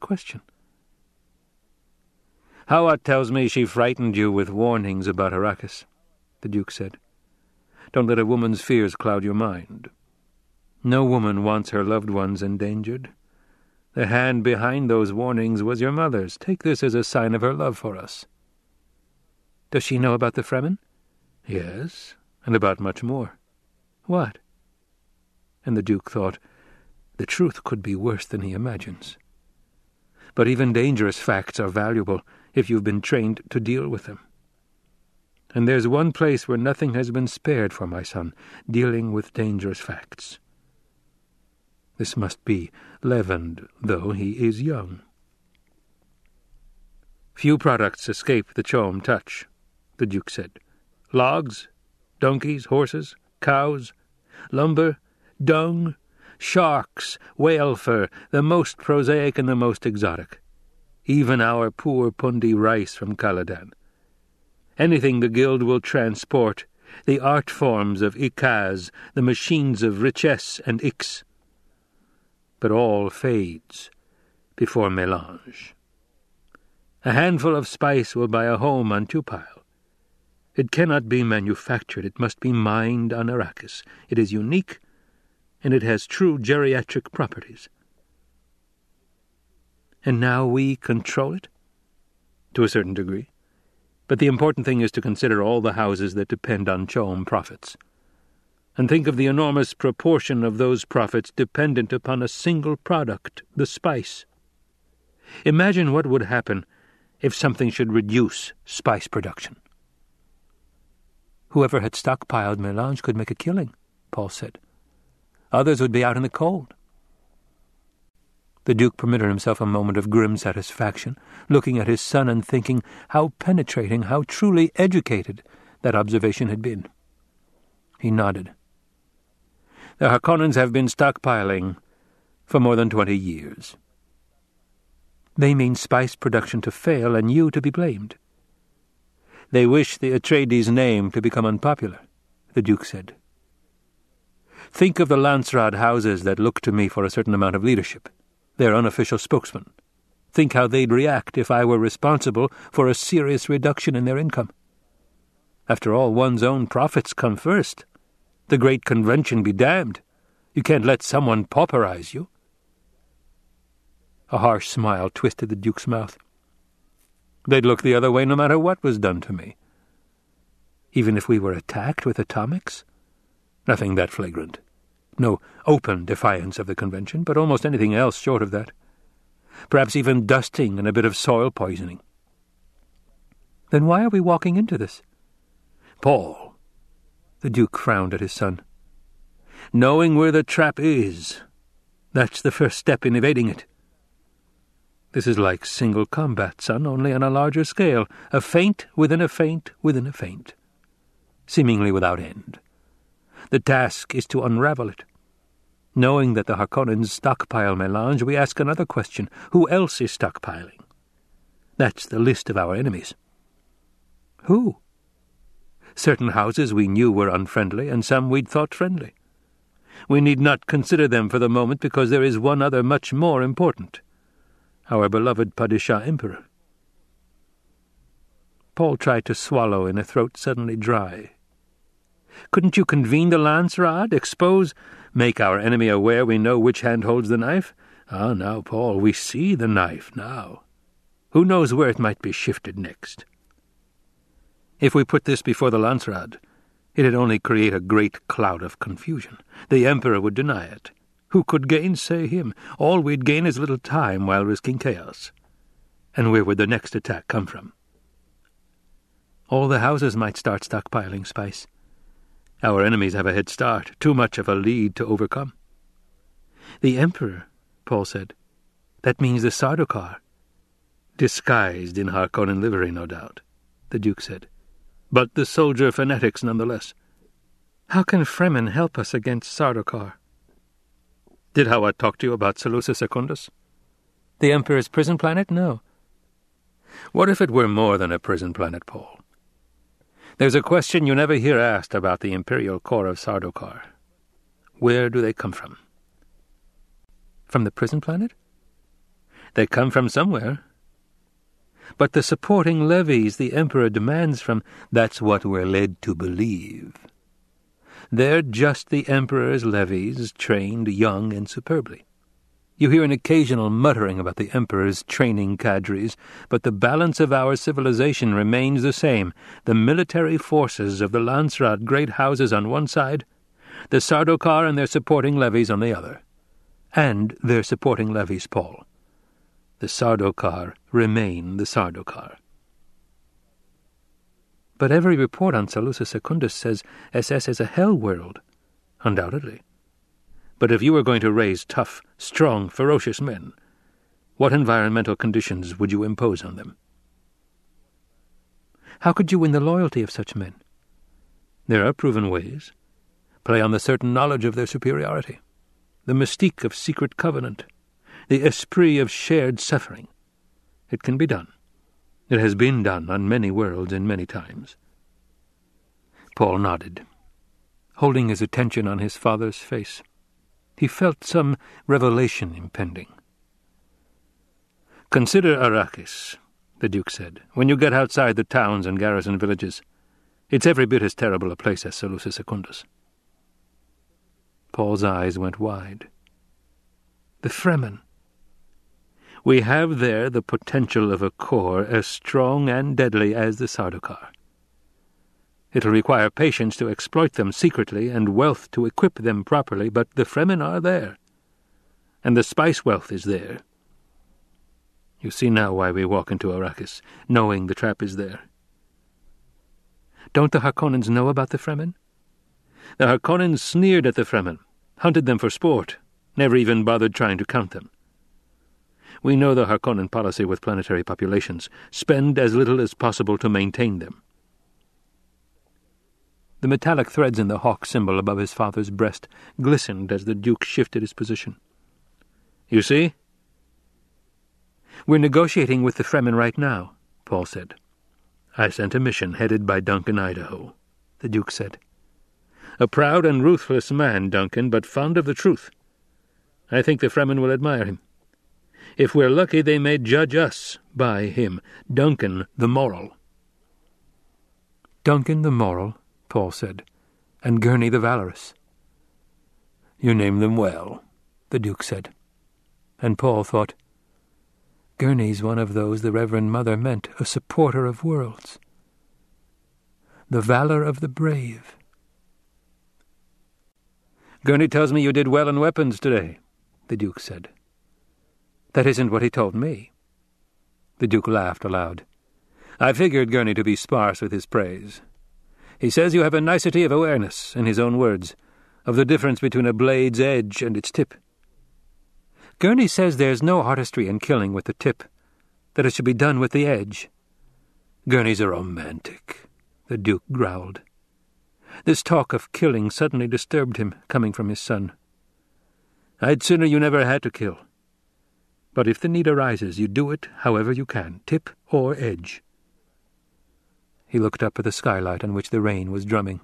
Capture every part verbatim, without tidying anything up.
question. "Hawat tells me she frightened you with warnings about Arrakis," the Duke said. "Don't let a woman's fears cloud your mind. No woman wants her loved ones endangered. The hand behind those warnings was your mother's. Take this as a sign of her love for us." "Does she know about the Fremen?" "Yes, and about much more." "What?" And the Duke thought, the truth could be worse than he imagines. But even dangerous facts are valuable if you've been trained to deal with them. And there's one place where nothing has been spared for my son, dealing with dangerous facts. This must be leavened, though he is young. "Few products escape the Chom touch," the Duke said. "Logs, donkeys, horses, cows, lumber, dung, sharks, whale fur, the most prosaic and the most exotic. Even our poor Pundi rice from Caladan. Anything the Guild will transport, the art forms of Ikaz, the machines of Richesse and Ix. But all fades before melange. A handful of spice will buy a home on Tupile. It cannot be manufactured, it must be mined on Arrakis. It is unique, and it has true geriatric properties. And now we control it? To a certain degree. But the important thing is to consider all the houses that depend on Chom profits. And think of the enormous proportion of those profits dependent upon a single product, the spice. Imagine what would happen if something should reduce spice production." "Whoever had stockpiled melange could make a killing," Paul said. "Others would be out in the cold." The Duke permitted himself a moment of grim satisfaction, looking at his son and thinking how penetrating, how truly educated that observation had been. He nodded. "The Harkonnens have been stockpiling for more than twenty years. They mean spice production to fail and you to be blamed. They wish the Atreides name to become unpopular," the Duke said. "Think of the Landsraad houses that look to me for a certain amount of leadership, their unofficial spokesman. Think how they'd react if I were responsible for a serious reduction in their income. After all, one's own profits come first. The great convention be damned. You can't let someone pauperize you." A harsh smile twisted the Duke's mouth. "They'd look the other way no matter what was done to me. Even if we were attacked with atomics? Nothing that flagrant. No open defiance of the convention, but almost anything else short of that. Perhaps even dusting and a bit of soil poisoning." "Then why are we walking into this?" "Paul," the Duke frowned at his son. "Knowing where the trap is, that's the first step in evading it. This is like single combat, son, only on a larger scale, a feint within a feint within a feint, seemingly without end. The task is to unravel it. Knowing that the Harkonnens stockpile melange, we ask another question. Who else is stockpiling? That's the list of our enemies." "Who?" "Certain houses we knew were unfriendly, and some we'd thought friendly. We need not consider them for the moment, because there is one other much more important. Our beloved Padishah Emperor." Paul tried to swallow in a throat suddenly dry. "Couldn't you convene the Landsraad, expose, make our enemy aware we know which hand holds the knife? Ah, now, Paul, we see the knife now. Who knows where it might be shifted next? If we put this before the Landsraad, it'd only create a great cloud of confusion. The Emperor would deny it. Who could gainsay him? All we'd gain is little time while risking chaos. And where would the next attack come from?" "All the houses might start stockpiling spice." "Our enemies have a head start, too much of a lead to overcome." "The Emperor," Paul said. "That means the Sardaukar." "Disguised in Harkonnen livery, no doubt," the Duke said. "But the soldier fanatics nonetheless." "How can Fremen help us against Sardaukar?" "Did Hawat talk to you about Seleucus Secundus?" "The Emperor's prison planet? No." "What if it were more than a prison planet, Paul? There's a question you never hear asked about the Imperial Corps of Sardaukar. Where do they come from?" "From the prison planet?" They come from somewhere. But the supporting levies the Emperor demands from, that's what we're led to believe. They're just the Emperor's levies, trained young and superbly. You hear an occasional muttering about the Emperor's training cadres, but the balance of our civilization remains the same. The military forces of the Landsraad great houses on one side, the Sardaukar and their supporting levies on the other. And their supporting levies, Paul. The Sardaukar remain the Sardaukar. But every report on Salusa Secundus says S S is a hell world. Undoubtedly. But if you were going to raise tough, strong, ferocious men, what environmental conditions would you impose on them? How could you win the loyalty of such men? There are proven ways. Play on the certain knowledge of their superiority, the mystique of secret covenant, the esprit of shared suffering. It can be done. It has been done on many worlds and many times. Paul nodded, holding his attention on his father's face. He felt some revelation impending. "Consider Arrakis," the Duke said, "when you get outside the towns and garrison villages. It's every bit as terrible a place as Salusa Secundus." Paul's eyes went wide. "The Fremen. We have there the potential of a corps as strong and deadly as the Sardaukar. It'll require patience to exploit them secretly and wealth to equip them properly, but the Fremen are there, and the spice wealth is there. You see now why we walk into Arrakis, knowing the trap is there. Don't the Harkonnens know about the Fremen? The Harkonnens sneered at the Fremen, hunted them for sport, never even bothered trying to count them. We know the Harkonnen policy with planetary populations. Spend as little as possible to maintain them." The metallic threads in the hawk symbol above his father's breast glistened as the Duke shifted his position. "You see?" "We're negotiating with the Fremen right now," Paul said. "I sent a mission headed by Duncan Idaho," the Duke said. "A proud and ruthless man, Duncan, but fond of the truth. I think the Fremen will admire him. If we're lucky, they may judge us by him, Duncan the Moral." "Duncan the Moral," Paul said, "and Gurney the Valorous." "You name them well," the Duke said. And Paul thought, Gurney's one of those the Reverend Mother meant, a supporter of worlds. The valor of the brave. "Gurney tells me you did well in weapons today," the Duke said. "That isn't what he told me." The Duke laughed aloud. "I figured Gurney to be sparse with his praise. He says you have a nicety of awareness, in his own words, of the difference between a blade's edge and its tip. Gurney says there's no artistry in killing with the tip, that it should be done with the edge." "Gurney's a romantic," the Duke growled. This talk of killing suddenly disturbed him, coming from his son. "I'd sooner you never had to kill. But if the need arises, you do it however you can, tip or edge." He looked up at the skylight on which the rain was drumming.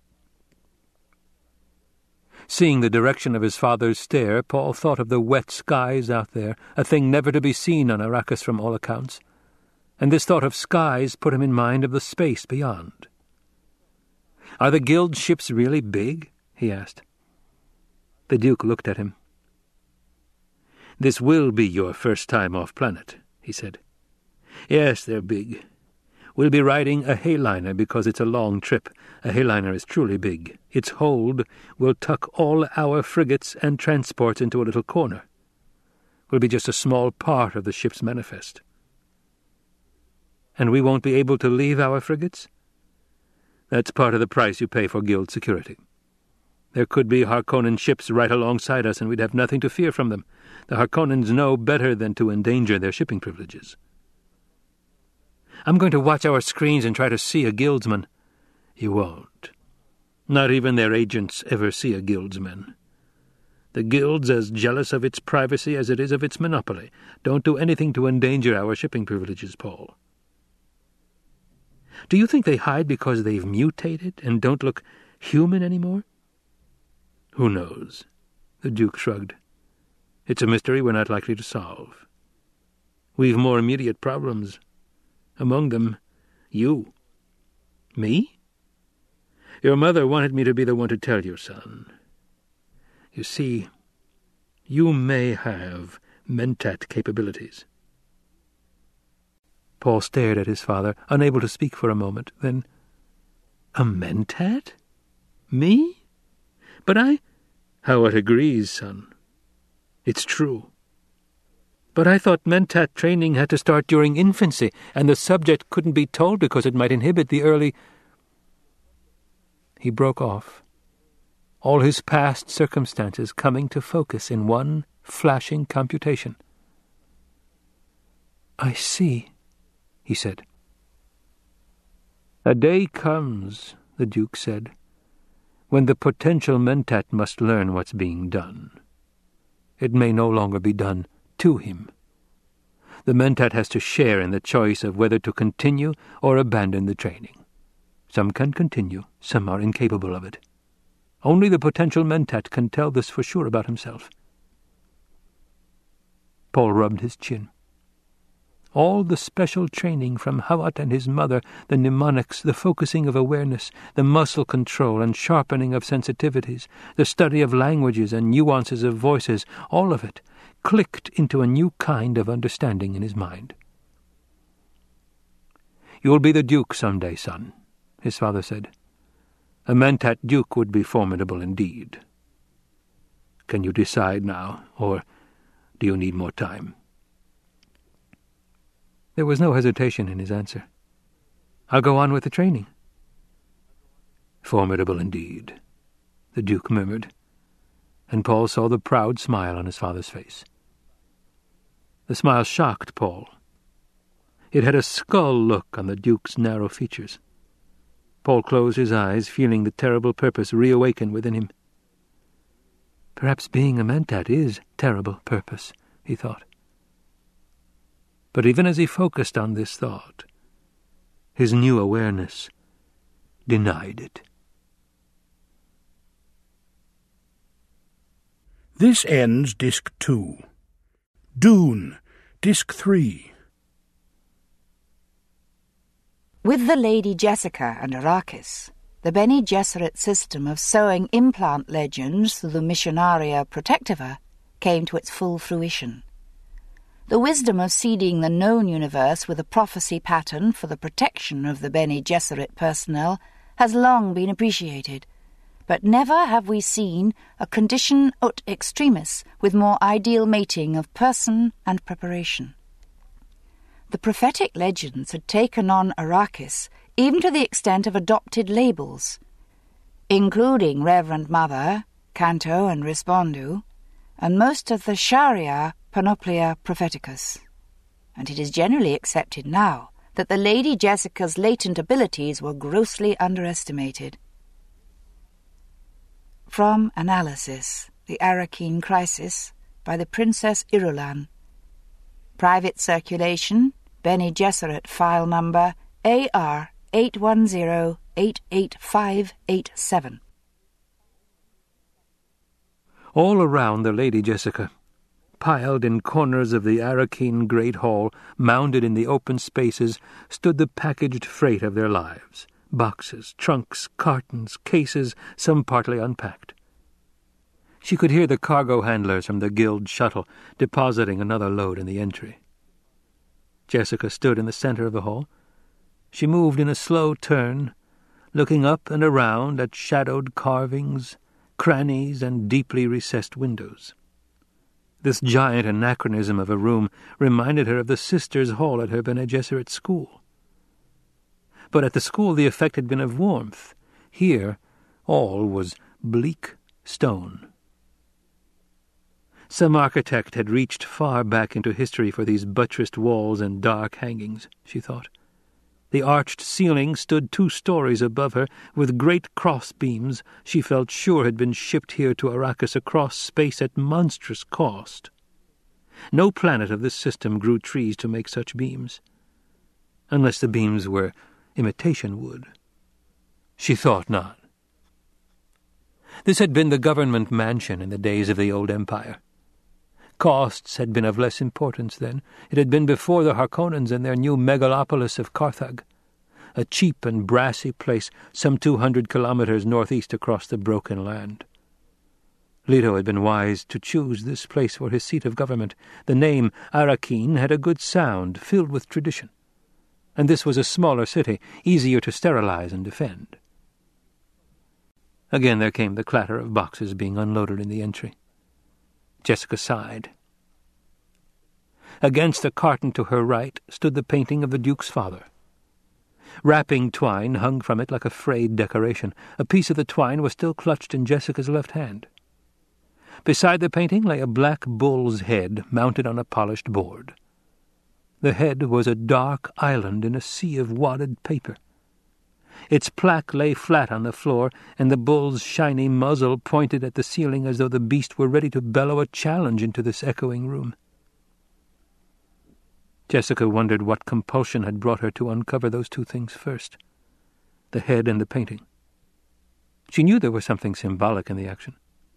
Seeing the direction of his father's stare, Paul thought of the wet skies out there, a thing never to be seen on Arrakis from all accounts, and this thought of skies put him in mind of the space beyond. "Are the Guild ships really big?" he asked. The Duke looked at him. "This will be your first time off-planet," he said. "Yes, they're big. We'll be riding a Hayliner because it's a long trip. A Hayliner is truly big. Its hold will tuck all our frigates and transports into a little corner. Will be just a small part of the ship's manifest." "And we won't be able to leave our frigates?" "That's part of the price you pay for Guild security. There could be Harkonnen ships right alongside us, and we'd have nothing to fear from them. The Harkonnens know better than to endanger their shipping privileges." "I'm going to watch our screens and try to see a guildsman." "You won't. Not even their agents ever see a guildsman. The Guild's as jealous of its privacy as it is of its monopoly. Don't do anything to endanger our shipping privileges, Paul." "Do you think they hide because they've mutated and don't look human anymore?" "Who knows?" The Duke shrugged. "It's a mystery we're not likely to solve. We've more immediate problems. Among them, you. Me? Your mother wanted me to be the one to tell you, son. You see, you may have mentat capabilities. Paul stared at his father, unable to speak for a moment. Then, a mentat? Me? But I... How it agrees, son. It's true. But I thought mentat training had to start during infancy, and the subject couldn't be told because it might inhibit the early... He broke off, all his past circumstances coming to focus in one flashing computation. "I see," he said. "A day comes," the Duke said, "when the potential mentat must learn what's being done. It may no longer be done to him. The mentat has to share in the choice of whether to continue or abandon the training. Some can continue, some are incapable of it. Only the potential mentat can tell this for sure about himself." Paul rubbed his chin. All the special training from Hawat and his mother, the mnemonics, the focusing of awareness, the muscle control and sharpening of sensitivities, the study of languages and nuances of voices, all of it clicked into a new kind of understanding in his mind. "You'll be the Duke some day, son," his father said. "A mentat Duke would be formidable indeed. Can you decide now, or do you need more time?" There was no hesitation in his answer. "I'll go on with the training." "Formidable indeed," the Duke murmured, and Paul saw the proud smile on his father's face. The smile shocked Paul. It had a skull look on the Duke's narrow features. Paul closed his eyes, feeling the terrible purpose reawaken within him. Perhaps being a mentat is terrible purpose, he thought. But even as he focused on this thought, his new awareness denied it. This ends Disc two. Dune, Disc three. With the Lady Jessica and Arrakis, the Bene Gesserit system of sowing implant legends through the Missionaria Protectiva came to its full fruition. The wisdom of seeding the known universe with a prophecy pattern for the protection of the Bene Gesserit personnel has long been appreciated, but never have we seen a condition ut extremis with more ideal mating of person and preparation. The prophetic legends had taken on Arrakis even to the extent of adopted labels, including Reverend Mother, Canto and Respondu, and most of the Sharia Panoplia Propheticus, and it is generally accepted now that the Lady Jessica's latent abilities were grossly underestimated. From Analysis, The Arrakeen Crisis, by the Princess Irulan. Private circulation, Bene Gesserit file number A R eight one zero eight eight five eight seven. All around the Lady Jessica, piled in corners of the Arrakeen Great Hall, mounded in the open spaces, stood the packaged freight of their lives. Boxes, trunks, cartons, cases, some partly unpacked. She could hear the cargo handlers from the Guild shuttle depositing another load in the entry. Jessica stood in the center of the hall. She moved in a slow turn, looking up and around at shadowed carvings, crannies, and deeply recessed windows. This giant anachronism of a room reminded her of the sisters' hall at her Bene Gesserit school. But at the school the effect had been of warmth. Here all was bleak stone. Some architect had reached far back into history for these buttressed walls and dark hangings, she thought. The arched ceiling stood two stories above her, with great cross-beams she felt sure had been shipped here to Arrakis across space at monstrous cost. No planet of this system grew trees to make such beams, unless the beams were imitation wood. She thought not. This had been the government mansion in the days of the old empire. Costs had been of less importance then. It had been before the Harkonnens and their new megalopolis of Carthage, a cheap and brassy place some two hundred kilometers northeast across the broken land. Leto had been wise to choose this place for his seat of government. The name Arrakeen had a good sound, filled with tradition. And this was a smaller city, easier to sterilize and defend. Again there came the clatter of boxes being unloaded in the entry. Jessica sighed. Against a carton to her right stood the painting of the Duke's father. Wrapping twine hung from it like a frayed decoration. A piece of the twine was still clutched in Jessica's left hand. Beside the painting lay a black bull's head mounted on a polished board. The head was a dark island in a sea of wadded paper. Its plaque lay flat on the floor, and the bull's shiny muzzle pointed at the ceiling as though the beast were ready to bellow a challenge into this echoing room. Jessica wondered what compulsion had brought her to uncover those two things first, the head and the painting. She knew there was something symbolic in the action.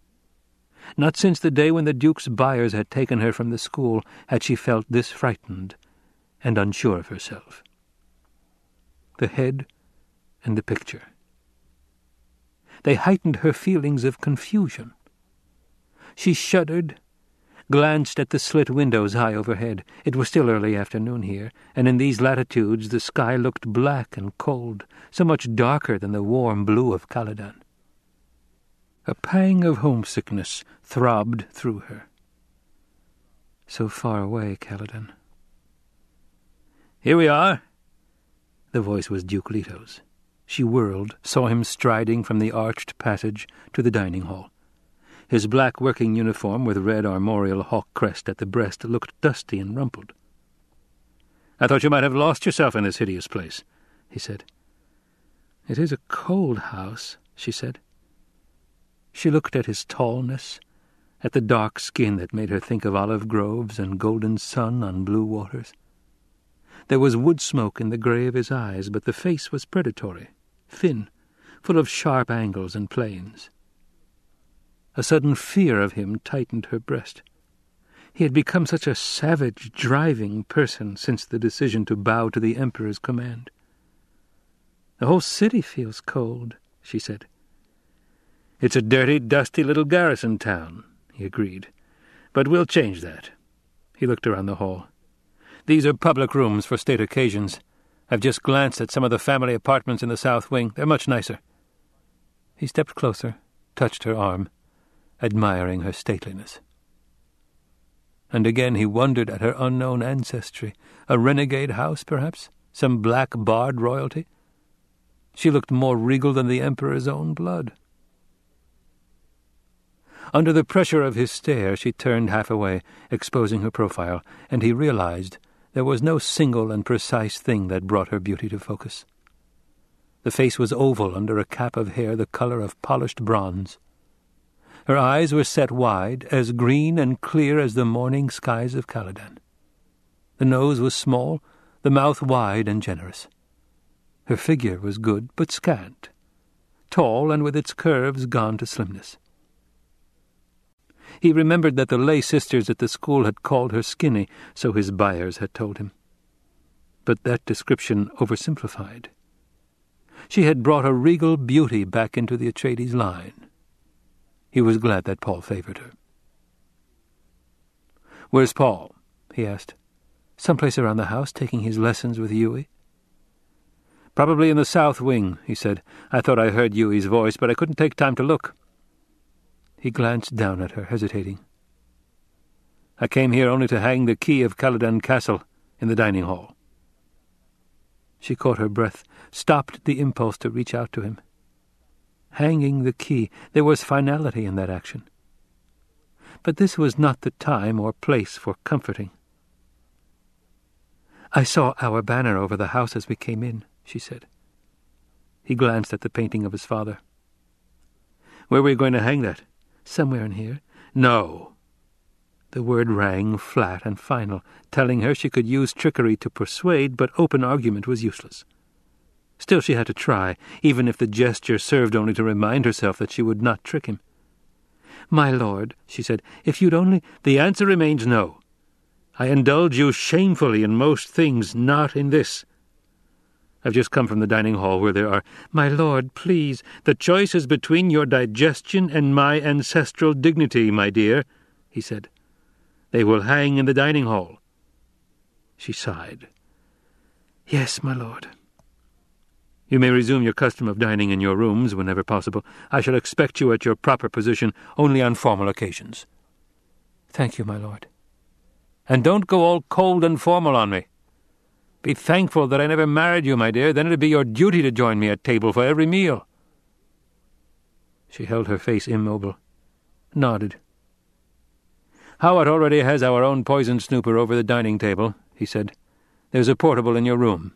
Not since the day when the Duke's buyers had taken her from the school had she felt this frightened and unsure of herself. The head and the picture. They heightened her feelings of confusion. She shuddered, glanced at the slit windows high overhead. It was still early afternoon here, and in these latitudes the sky looked black and cold, so much darker than the warm blue of Caladan. A pang of homesickness throbbed through her. So far away, Caladan. "Here we are." The voice was Duke Leto's. She whirled, saw him striding from the arched passage to the dining hall. His black working uniform with red armorial hawk crest at the breast looked dusty and rumpled. "I thought you might have lost yourself in this hideous place," he said. "It is a cold house," she said. She looked at his tallness, at the dark skin that made her think of olive groves and golden sun on blue waters. There was wood smoke in the grey of his eyes, but the face was predatory, thin, full of sharp angles and planes. A sudden fear of him tightened her breast. He had become such a savage, driving person since the decision to bow to the Emperor's command. "The whole city feels cold," she said. "It's a dirty, dusty little garrison town," he agreed. "But we'll change that." He looked around the hall. "These are public rooms for state occasions. I've just glanced at some of the family apartments in the south wing. They're much nicer." He stepped closer, touched her arm, admiring her stateliness. And again he wondered at her unknown ancestry. A renegade house, perhaps? Some black bard royalty? She looked more regal than the Emperor's own blood. Under the pressure of his stare she turned half away, exposing her profile, and he realized there was no single and precise thing that brought her beauty to focus. The face was oval under a cap of hair the color of polished bronze. Her eyes were set wide, as green and clear as the morning skies of Caladan. The nose was small, the mouth wide and generous. Her figure was good but scant, tall and with its curves gone to slimness. He remembered that the lay sisters at the school had called her skinny, so his buyers had told him. But that description oversimplified. She had brought a regal beauty back into the Atreides line. He was glad that Paul favored her. "Where's Paul?" he asked. "Someplace around the house, taking his lessons with Yueh." "Probably in the south wing," he said. "I thought I heard Yueh's voice, but I couldn't take time to look." He glanced down at her, hesitating. "I came here only to hang the key of Caladan Castle in the dining hall." She caught her breath, stopped the impulse to reach out to him. Hanging the key, there was finality in that action. But this was not the time or place for comforting. "I saw our banner over the house as we came in," she said. He glanced at the painting of his father. "Where were you going to hang that?" "Somewhere in here." "No." The word rang flat and final, telling her she could use trickery to persuade, but open argument was useless. Still she had to try, even if the gesture served only to remind herself that she would not trick him. "My lord," she said, "if you'd only—" "The answer remains no. I indulge you shamefully in most things, not in this. I've just come from the dining hall where there are—" "My lord, please—" "The choice is between your digestion and my ancestral dignity, my dear," he said. "They will hang in the dining hall." She sighed. "Yes, my lord." "You may resume your custom of dining in your rooms whenever possible. I shall expect you at your proper position only on formal occasions." "Thank you, my lord." "And don't go all cold and formal on me. Be thankful that I never married you, my dear. Then it'd be your duty to join me at table for every meal." She held her face immobile, nodded. "Howard already has our own poison snooper over the dining table," he said. "There's a portable in your room."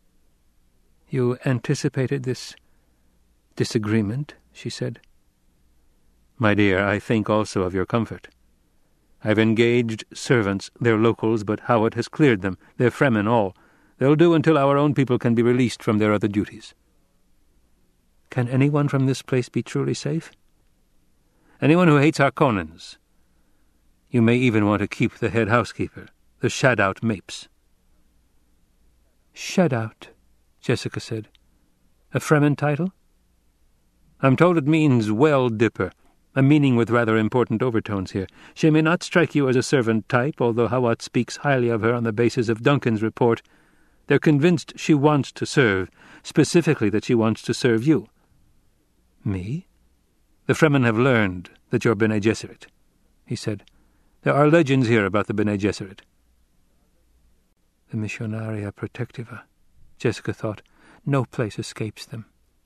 "You anticipated this disagreement," she said. "My dear, I think also of your comfort. I've engaged servants. They're locals, but Howard has cleared them. They're Fremen all. They'll do until our own people can be released from their other duties." "Can anyone from this place be truly safe?" "Anyone who hates Harkonnens. You may even want to keep the head housekeeper, the Shadout Mapes." "Shadout," Jessica said. "A Fremen title?" "I'm told it means well-dipper, a meaning with rather important overtones here. She may not strike you as a servant type, although Hawat speaks highly of her on the basis of Duncan's report. They're convinced she wants to serve, specifically that she wants to serve you." "Me?" "The Fremen have learned that you're Bene Gesserit," he said. "There are legends here about the Bene Gesserit." The Missionaria Protectiva, Jessica thought. No place escapes them.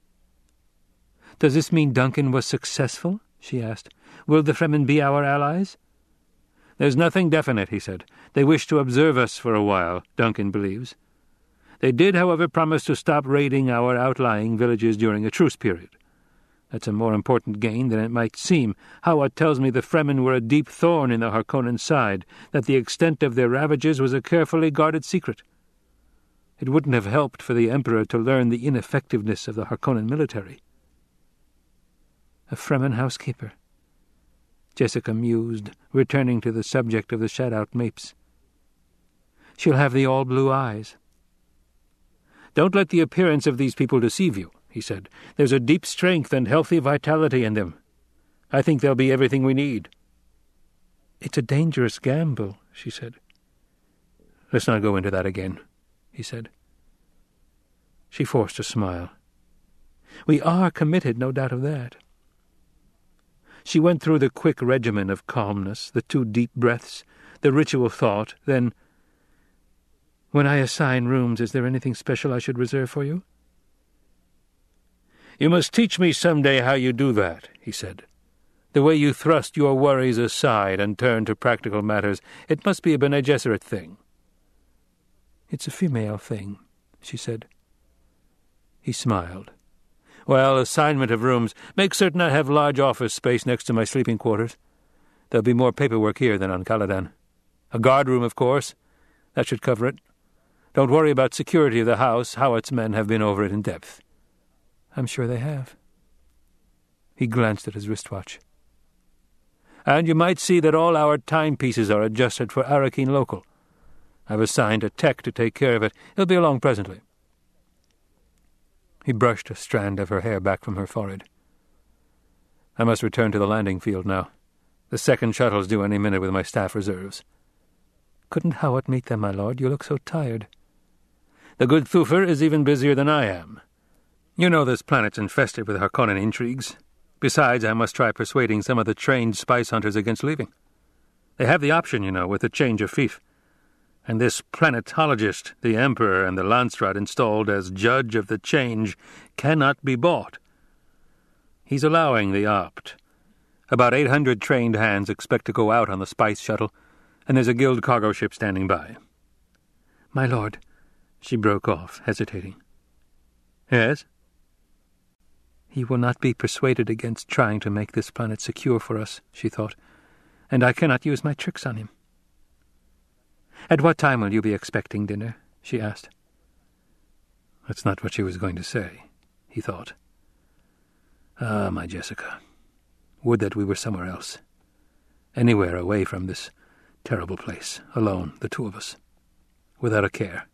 "Does this mean Duncan was successful?" she asked. "Will the Fremen be our allies?" "There's nothing definite," he said. "They wish to observe us for a while, Duncan believes. They did, however, promise to stop raiding our outlying villages during a truce period. That's a more important gain than it might seem. Hawat tells me the Fremen were a deep thorn in the Harkonnen side, that the extent of their ravages was a carefully guarded secret. It wouldn't have helped for the Emperor to learn the ineffectiveness of the Harkonnen military." "A Fremen housekeeper," Jessica mused, returning to the subject of the Shadout Mapes. "She'll have the all-blue eyes." "Don't let the appearance of these people deceive you," he said. "There's a deep strength and healthy vitality in them. I think they'll be everything we need." "It's a dangerous gamble," she said. "Let's not go into that again," he said. She forced a smile. "We are committed, no doubt of that." She went through the quick regimen of calmness, the two deep breaths, the ritual thought, then, "When I assign rooms, is there anything special I should reserve for you?" "You must teach me some day how you do that," he said. "The way you thrust your worries aside and turn to practical matters. It must be a Bene Gesserit thing." "It's a female thing," she said. He smiled. "Well, assignment of rooms. Make certain I have large office space next to my sleeping quarters. There'll be more paperwork here than on Caladan. A guard room, of course. That should cover it. Don't worry about security of the house. Howat's men have been over it in depth." "I'm sure they have." He glanced at his wristwatch. "And you might see that all our timepieces are adjusted for Arakeen local. I've assigned a tech to take care of it. He'll be along presently." He brushed a strand of her hair back from her forehead. "I must return to the landing field now. The second shuttle's due any minute with my staff reserves." "Couldn't Hawat meet them, my lord? You look so tired." "The good Thufir is even busier than I am. You know this planet's infested with Harkonnen intrigues. Besides, I must try persuading some of the trained spice hunters against leaving. They have the option, you know, with the change of fief. And this planetologist, the Emperor and the Landsraad installed as judge of the change, cannot be bought. He's allowing the opt. About eight hundred trained hands expect to go out on the spice shuttle, and there's a guild cargo ship standing by." "My lord," she broke off, hesitating. "Yes?" "He will not be persuaded against trying to make this planet secure for us," she thought, "and I cannot use my tricks on him." "At what time will you be expecting dinner?" she asked. That's not what she was going to say, he thought. Ah, my Jessica, Would that we were somewhere else. Anywhere away from this terrible place, alone, the two of us, without a care.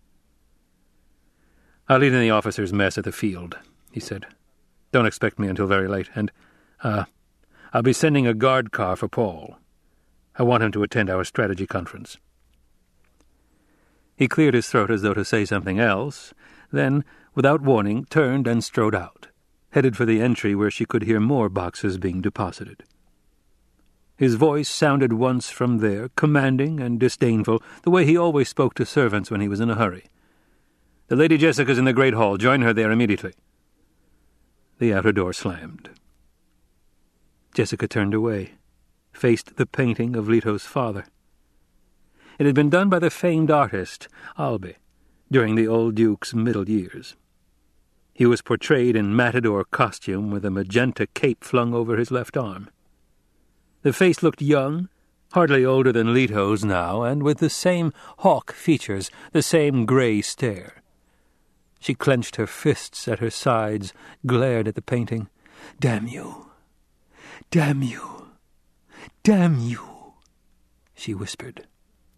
"I'll eat in the officers' mess at the field," he said. "Don't expect me until very late, and, uh, I'll be sending a guard car for Paul. I want him to attend our strategy conference." He cleared his throat as though to say something else, then, without warning, turned and strode out, headed for the entry where she could hear more boxes being deposited. His voice sounded once from there, commanding and disdainful, the way he always spoke to servants when he was in a hurry. "The Lady Jessica's in the great hall. Join her there immediately." The outer door slammed. Jessica turned away, faced the painting of Leto's father. It had been done by the famed artist, Albé, during the old Duke's middle years. He was portrayed in matador costume with a magenta cape flung over his left arm. The face looked young, hardly older than Leto's now, and with the same hawk features, the same grey stare. She clenched her fists at her sides, glared at the painting. "Damn you! Damn you! Damn you!" she whispered.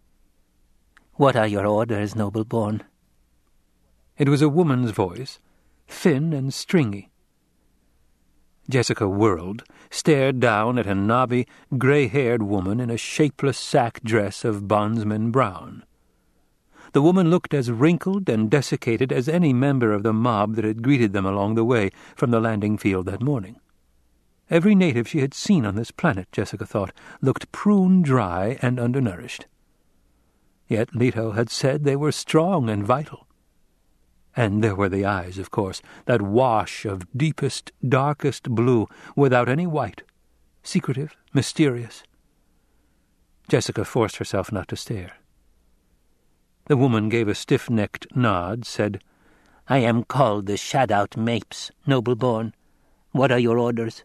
"What are your orders, noble-born?" It was a woman's voice, thin and stringy. Jessica whirled, stared down at a knobby, grey-haired woman in a shapeless sack dress of bondsman brown. The woman looked as wrinkled and desiccated as any member of the mob that had greeted them along the way from the landing field that morning. Every native she had seen on this planet, Jessica thought, looked prune-dry and undernourished. Yet Leto had said they were strong and vital. And there were the eyes, of course, that wash of deepest, darkest blue, without any white, secretive, mysterious. Jessica forced herself not to stare. The woman gave a stiff-necked nod, said, "I am called the Shadout Mapes, noble-born. What are your orders?"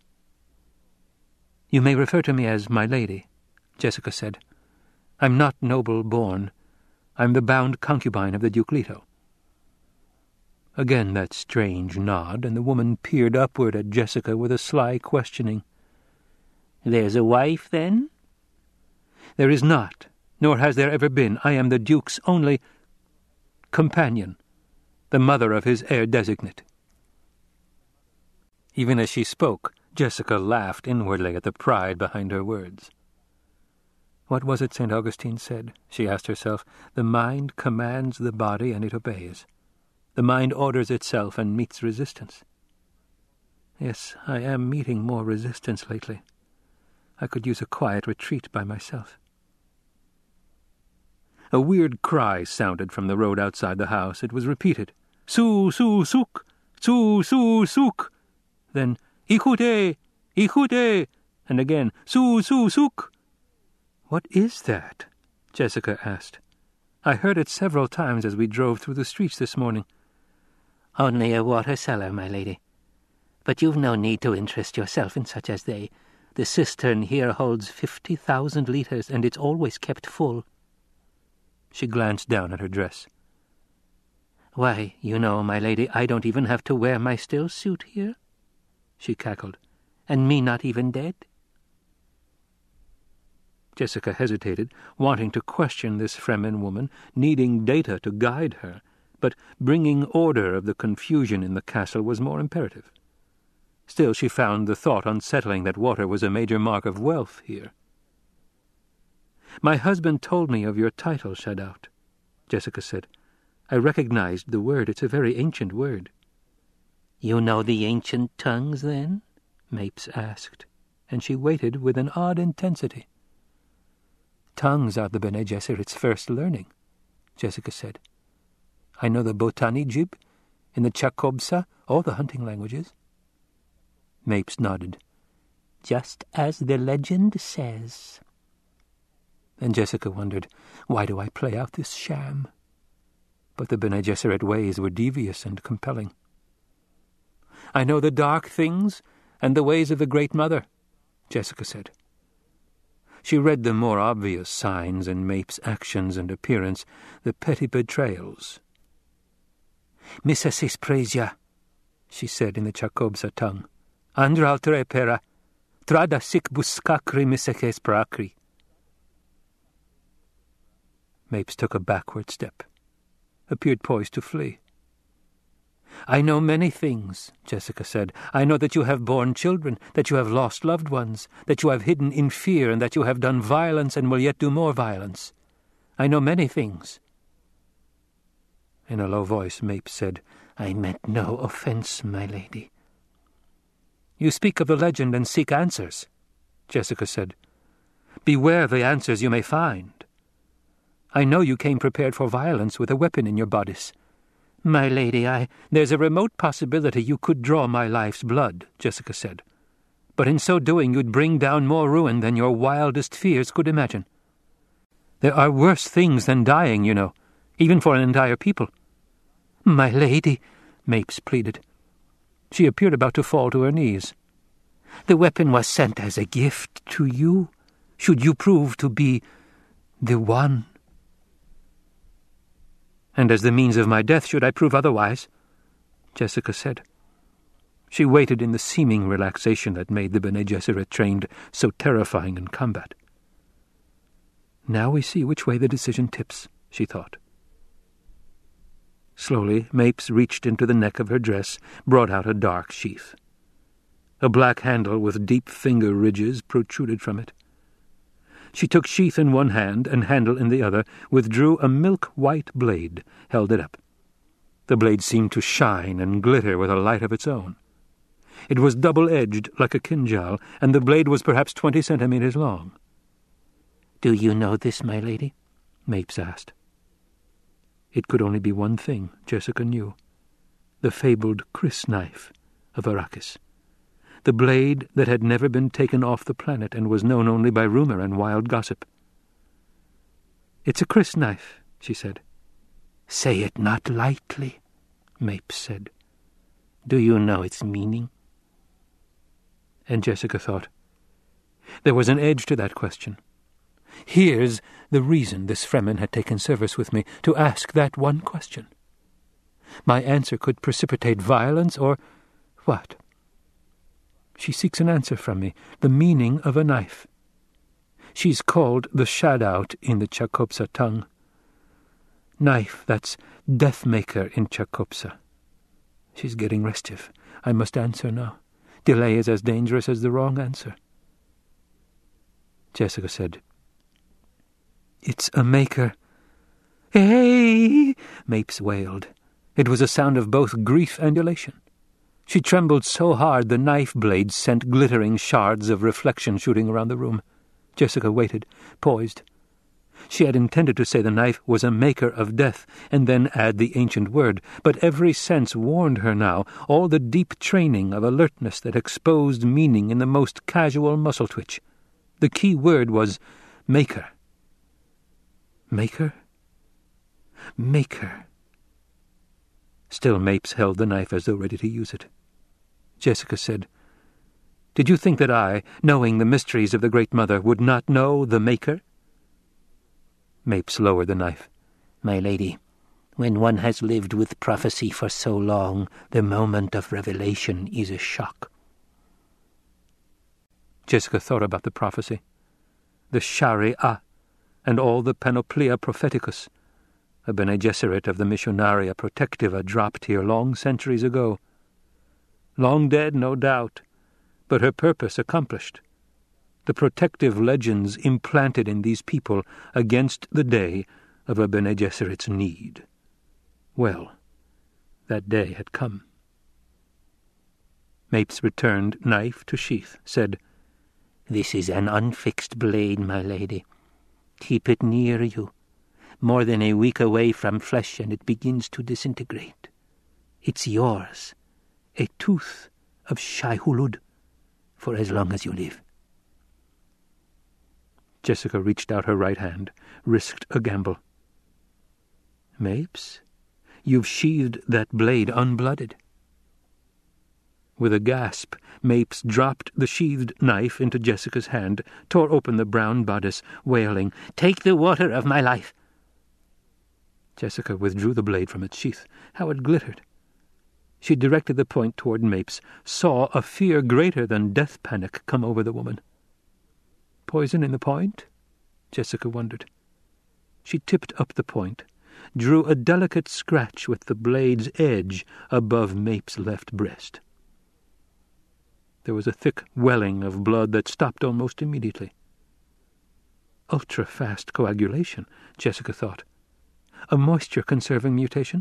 "You may refer to me as my lady," Jessica said. "I'm not noble-born. I'm the bound concubine of the Duke Leto." Again that strange nod, and the woman peered upward at Jessica with a sly questioning. "There's a wife, then?" "There is not, nor has there ever been. I am the Duke's only companion, the mother of his heir designate." Even as she spoke, Jessica laughed inwardly at the pride behind her words. What was it Saint Augustine said? She asked herself. The mind commands the body, and it obeys. The mind orders itself and meets resistance. Yes, I am meeting more resistance lately. I could use a quiet retreat by myself. A weird cry sounded from the road outside the house. It was repeated. "Su, su, suk! Su, su, suk!" Then, "Ikute! Ikute!" And again, "Su, su, suk!" "What is that?" Jessica asked. "I heard it several times as we drove through the streets this morning." "Only a water cellar, my lady. But you've no need to interest yourself in such as they. The cistern here holds fifty thousand litres, and it's always kept full." She glanced down at her dress. "Why, you know, my lady, I don't even have to wear my still suit here," she cackled. "And me not even dead." Jessica hesitated, wanting to question this Fremen woman, needing data to guide her, but bringing order of the confusion in the castle was more imperative. Still, she found the thought unsettling that water was a major mark of wealth here. "My husband told me of your title, Shadout," Jessica said. "I recognized the word. It's a very ancient word." "You know the ancient tongues, then?" Mapes asked, and she waited with an odd intensity. "Tongues are the Bene Gesserit's first learning," Jessica said. "I know the Botani Jib, in the Chakobsa, all the hunting languages." Mapes nodded. "Just as the legend says." And Jessica wondered, why do I play out this sham? But the Bene Gesserit ways were devious and compelling. "I know the dark things and the ways of the Great Mother," Jessica said. She read the more obvious signs in Mapes' actions and appearance, the petty betrayals. "Missa sis presia," she said in the Chakobsa tongue. "Andra altere pera. Trada sic buscacri miseces bracri. Mapes took a backward step, appeared poised to flee. I know many things, Jessica said. I know that you have borne children, that you have lost loved ones, that you have hidden in fear, and that you have done violence and will yet do more violence. I know many things. In a low voice, Mapes said, I meant no offence, my lady. You speak of the legend and seek answers, Jessica said. Beware the answers you may find. I know you came prepared for violence with a weapon in your bodice. My lady, I... There's a remote possibility you could draw my life's blood, Jessica said. But in so doing you'd bring down more ruin than your wildest fears could imagine. There are worse things than dying, you know, even for an entire people. My lady, Mapes pleaded. She appeared about to fall to her knees. The weapon was sent as a gift to you, should you prove to be the one. And as the means of my death, should I prove otherwise, Jessica said. She waited in the seeming relaxation that made the Bene Gesserit trained so terrifying in combat. Now we see which way the decision tips, she thought. Slowly, Mapes reached into the neck of her dress, brought out a dark sheath. A black handle with deep finger ridges protruded from it. She took sheath in one hand and handle in the other, withdrew a milk-white blade, held it up. The blade seemed to shine and glitter with a light of its own. It was double-edged like a kinjal, and the blade was perhaps twenty centimeters long. "Do you know this, my lady?" Mapes asked. It could only be one thing, Jessica knew. The fabled crysknife of Arrakis. The blade that had never been taken off the planet and was known only by rumor and wild gossip. "It's a crysknife," she said. "Say it not lightly," Mapes said. "Do you know its meaning?" And Jessica thought, there was an edge to that question. Here's the reason this Fremen had taken service with me, to ask that one question. My answer could precipitate violence or what? She seeks an answer from me, the meaning of a knife. She's called the Shadout in the Chakopsa tongue. Knife, that's Deathmaker in Chakopsa. She's getting restive. I must answer now. Delay is as dangerous as the wrong answer. Jessica said, "It's a maker." "Hey!" Mapes wailed. It was a sound of both grief and elation. She trembled so hard the knife blade sent glittering shards of reflection shooting around the room. Jessica waited, poised. She had intended to say the knife was a maker of death, and then add the ancient word, but every sense warned her now, all the deep training of alertness that exposed meaning in the most casual muscle twitch. The key word was maker. Maker? Maker. Still Mapes held the knife as though ready to use it. Jessica said, "Did you think that I, knowing the mysteries of the Great Mother, would not know the Maker?" Mapes lowered the knife. "My lady, when one has lived with prophecy for so long, the moment of revelation is a shock." Jessica thought about the prophecy, the Shari'ah, and all the Panoplia Propheticus, a Bene Gesserit of the Missionaria Protectiva dropped here long centuries ago. Long dead, no doubt, but her purpose accomplished. The protective legends implanted in these people against the day of a Bene Gesserit's need. Well, that day had come. Mapes returned knife to sheath, said, "This is an unfixed blade, my lady. Keep it near you. More than a week away from flesh and it begins to disintegrate. It's yours, a tooth of Shai-Hulud, for as long as you live." Jessica reached out her right hand, risked a gamble. "Mapes, you've sheathed that blade unblooded." With a gasp, Mapes dropped the sheathed knife into Jessica's hand, tore open the brown bodice, wailing, "Take the water of my life!" Jessica withdrew the blade from its sheath. How it glittered! She directed the point toward Mapes, saw a fear greater than death panic come over the woman. Poison in the point? Jessica wondered. She tipped up the point, drew a delicate scratch with the blade's edge above Mapes' left breast. There was a thick welling of blood that stopped almost immediately. Ultra-fast coagulation, Jessica thought. A moisture-conserving mutation?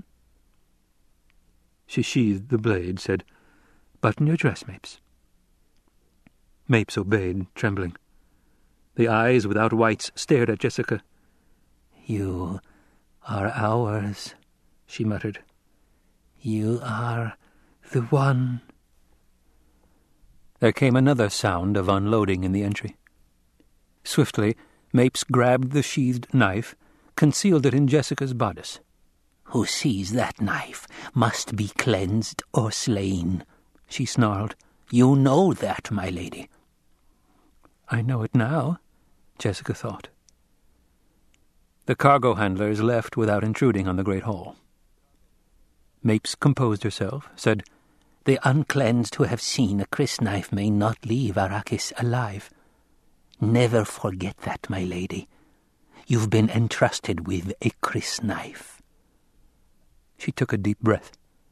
She sheathed the blade, said, "Button your dress, Mapes." Mapes obeyed, trembling. The eyes without whites stared at Jessica. "You are ours," she muttered. "You are the one." There came another sound of unloading in the entry. Swiftly, Mapes grabbed the sheathed knife, concealed it in Jessica's bodice. "Who sees that knife must be cleansed or slain," she snarled. "You know that, my lady." "I know it now," Jessica thought. The cargo handlers left without intruding on the great hall. Mapes composed herself, said, "The uncleansed who have seen a crysknife may not leave Arrakis alive. Never forget that, my lady. You've been entrusted with a crysknife." She took a deep breath.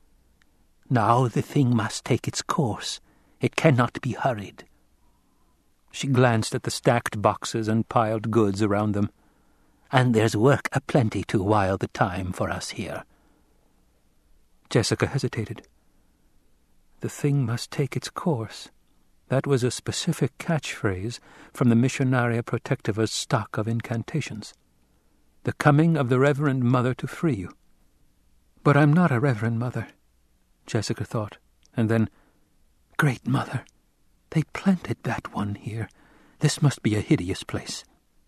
"Now the thing must take its course. It cannot be hurried." She glanced at the stacked boxes and piled goods around them. "And there's work aplenty to while the time for us here." Jessica hesitated. The thing must take its course. That was a specific catchphrase from the Missionaria Protectiva's stock of incantations. The coming of the Reverend Mother to free you. "But I'm not a Reverend Mother," Jessica thought, and then, "Great Mother, they planted that one here. This must be a hideous place."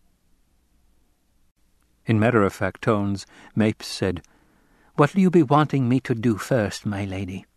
In matter-of-fact tones, Mapes said, "What'll you be wanting me to do first, my lady?"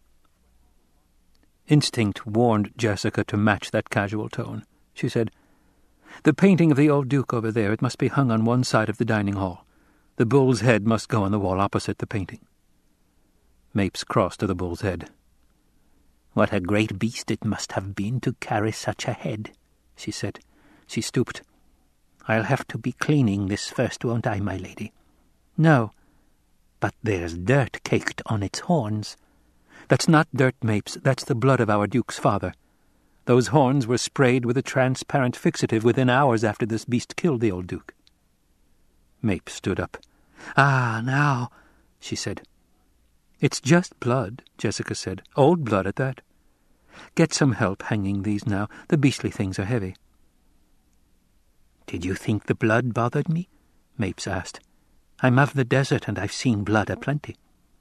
Instinct warned Jessica to match that casual tone. She said, "The painting of the old Duke over there, it must be hung on one side of the dining hall. The bull's head must go on the wall opposite the painting." Mapes crossed to the bull's head. "What a great beast it must have been to carry such a head," she said. She stooped. "I'll have to be cleaning this first, won't I, my lady?" "No." "But there's dirt caked on its horns." "That's not dirt, Mapes. That's the blood of our Duke's father. Those horns were sprayed with a transparent fixative within hours after this beast killed the old Duke." Mapes stood up. "Ah, now," she said. "It's just blood," Jessica said. "Old blood at that. Get some help hanging these now. The beastly things are heavy." "Did you think the blood bothered me?" Mapes asked. "I'm of the desert, and I've seen blood aplenty."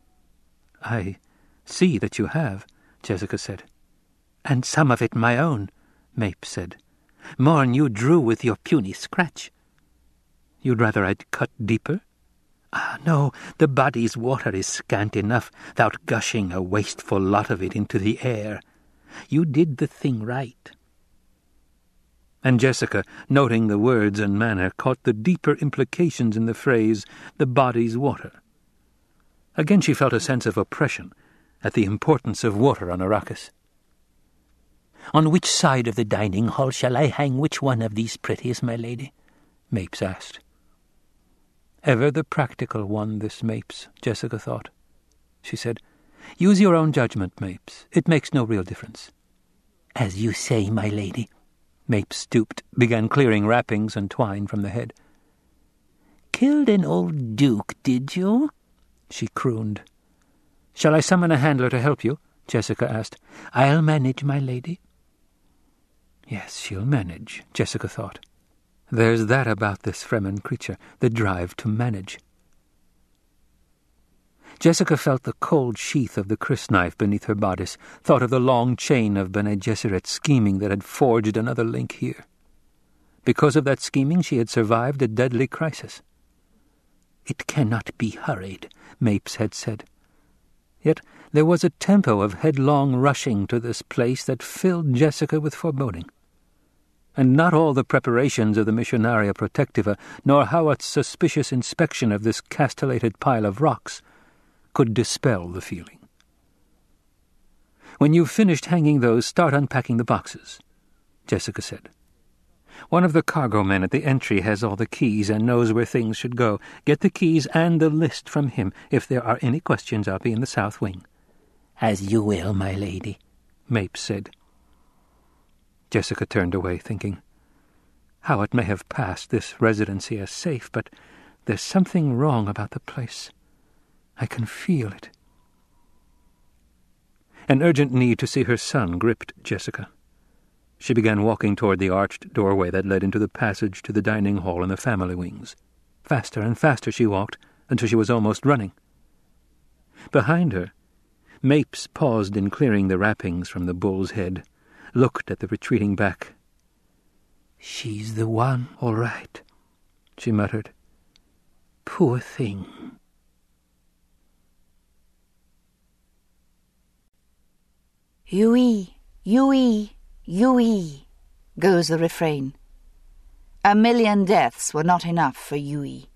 "I see that you have," Jessica said. "And some of it my own," Mapes said. "More'n you drew with your puny scratch." "You'd rather I'd cut deeper?" "Ah, no, the body's water is scant enough, without gushing a wasteful lot of it into the air. You did the thing right." And Jessica, noting the words and manner, caught the deeper implications in the phrase, "the body's water." Again she felt a sense of oppression at the importance of water on Arrakis. "On which side of the dining hall shall I hang which one of these pretties, my lady?" Mapes asked. Ever the practical one, this Mapes, Jessica thought. She said, "Use your own judgment, Mapes. It makes no real difference." "As you say, my lady." Mapes stooped, began clearing wrappings and twine from the head. "Killed an old duke, did you?" she crooned. "Shall I summon a handler to help you?" Jessica asked. "I'll manage, my lady." Yes, she'll manage, Jessica thought. There's that about this Fremen creature, the drive to manage. Jessica felt the cold sheath of the crysknife beneath her bodice, thought of the long chain of Bene Gesserit scheming that had forged another link here. Because of that scheming she had survived a deadly crisis. "It cannot be hurried," Mapes had said. Yet there was a tempo of headlong rushing to this place that filled Jessica with foreboding. And not all the preparations of the Missionaria Protectiva, nor Hawat's suspicious inspection of this castellated pile of rocks, could dispel the feeling. "When you've finished hanging those, start unpacking the boxes," Jessica said. "One of the cargo men at the entry has all the keys and knows where things should go. Get the keys and the list from him. If there are any questions, I'll be in the south wing." "As you will, my lady," Mapes said. Jessica turned away, thinking, how it may have passed this residency as safe, but there's something wrong about the place. I can feel it. An urgent need to see her son gripped Jessica. She began walking toward the arched doorway that led into the passage to the dining hall and the family wings. Faster and faster she walked, until she was almost running. Behind her, Mapes paused in clearing the wrappings from the bull's head, looked at the retreating back. "She's the one, all right," she muttered. "Poor thing." "Yui, Yui, Yui," goes the refrain. A million deaths were not enough for Yui.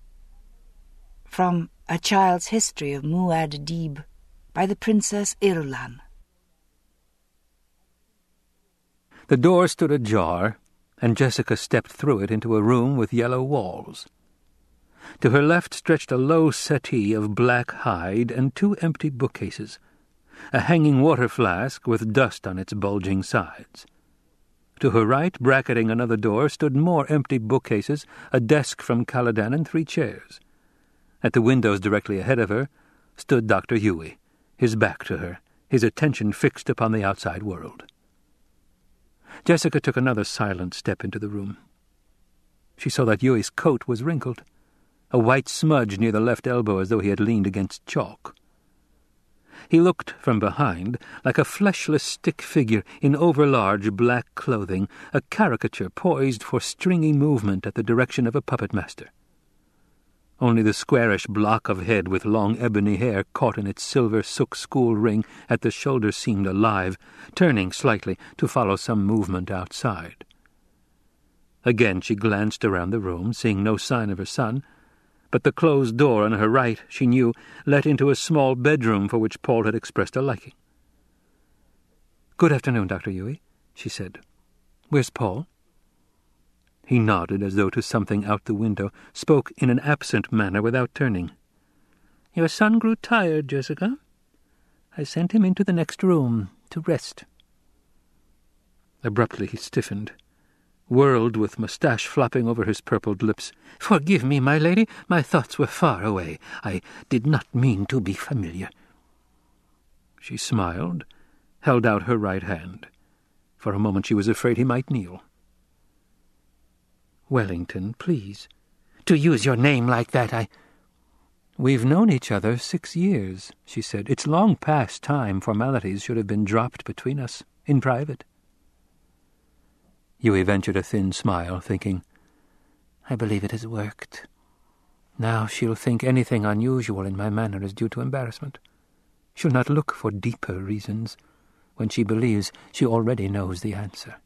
From A Child's History of Muad'Dib by the Princess Irulan. The door stood ajar, and Jessica stepped through it into a room with yellow walls. To her left stretched a low settee of black hide and two empty bookcases, a hanging water flask with dust on its bulging sides. To her right, bracketing another door, stood more empty bookcases, a desk from Caladan, and three chairs. At the windows directly ahead of her stood Doctor Yui, his back to her, his attention fixed upon the outside world. Jessica took another silent step into the room. She saw that Yui's coat was wrinkled, a white smudge near the left elbow as though he had leaned against chalk. He looked from behind like a fleshless stick figure in overlarge black clothing, a caricature poised for stringy movement at the direction of a puppet master. Only the squarish block of head with long ebony hair caught in its silver sook school ring at the shoulder seemed alive, turning slightly to follow some movement outside. Again she glanced around the room, seeing no sign of her son, but the closed door on her right, she knew, led into a small bedroom for which Paul had expressed a liking. "Good afternoon, Doctor Yui," she said. "Where's Paul?" He nodded as though to something out the window, spoke in an absent manner without turning. "Your son grew tired, Jessica. I sent him into the next room to rest." Abruptly he stiffened, whirled with moustache flopping over his purpled lips. "Forgive me, my lady, my thoughts were far away. I did not mean to be familiar." She smiled, held out her right hand. For a moment she was afraid he might kneel. "Wellington, please. To use your name like that, I—" "We've known each other six years," she said. "It's long past time formalities should have been dropped between us, in private." Yui ventured a thin smile, thinking, "I believe it has worked. Now she'll think anything unusual in my manner is due to embarrassment. She'll not look for deeper reasons when she believes she already knows the answer."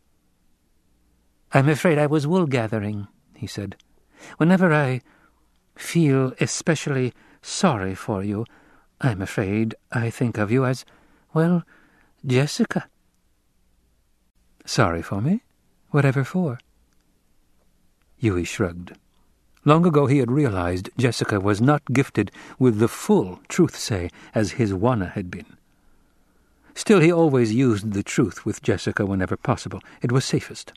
"I'm afraid I was wool-gathering," he said. "Whenever I feel especially sorry for you, I'm afraid I think of you as, well, Jessica." "Sorry for me? Whatever for?" Yui shrugged. Long ago he had realized Jessica was not gifted with the full truth-say as his Wana had been. Still, he always used the truth with Jessica whenever possible. It was safest.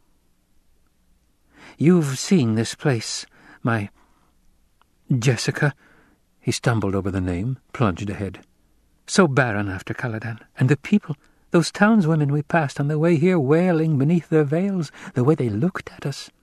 "You've seen this place, my Jessica." He stumbled over the name, plunged ahead. "So barren after Caladan. And the people, those townswomen we passed on the way here wailing beneath their veils, the way they looked at us."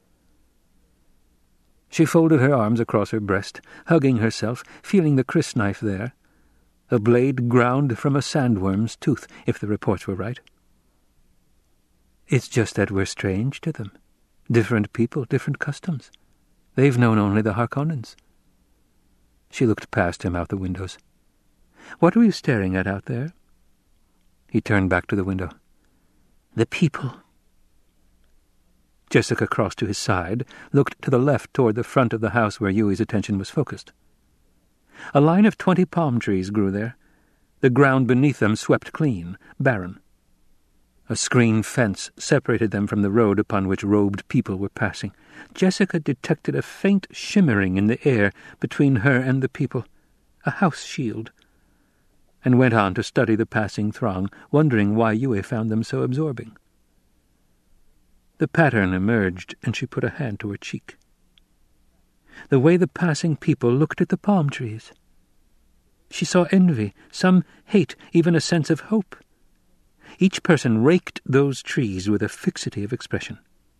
She folded her arms across her breast, hugging herself, feeling the crysknife there, a blade ground from a sandworm's tooth, if the reports were right. "It's just that we're strange to them. Different people, different customs. They've known only the Harkonnens." She looked past him out the windows. "What were you staring at out there?" He turned back to the window. "The people." Jessica crossed to his side, looked to the left toward the front of the house where Yui's attention was focused. A line of twenty palm trees grew there, The ground beneath them swept clean, barren. A screen fence separated them from the road upon which robed people were passing. Jessica detected a faint shimmering in the air between her and the people, a house shield, and went on to study the passing throng, wondering why Yue found them so absorbing. The pattern emerged, and she put a hand to her cheek. The way the passing people looked at the palm trees. She saw envy, some hate, even a sense of hope. Each person raked those trees with a fixity of expression.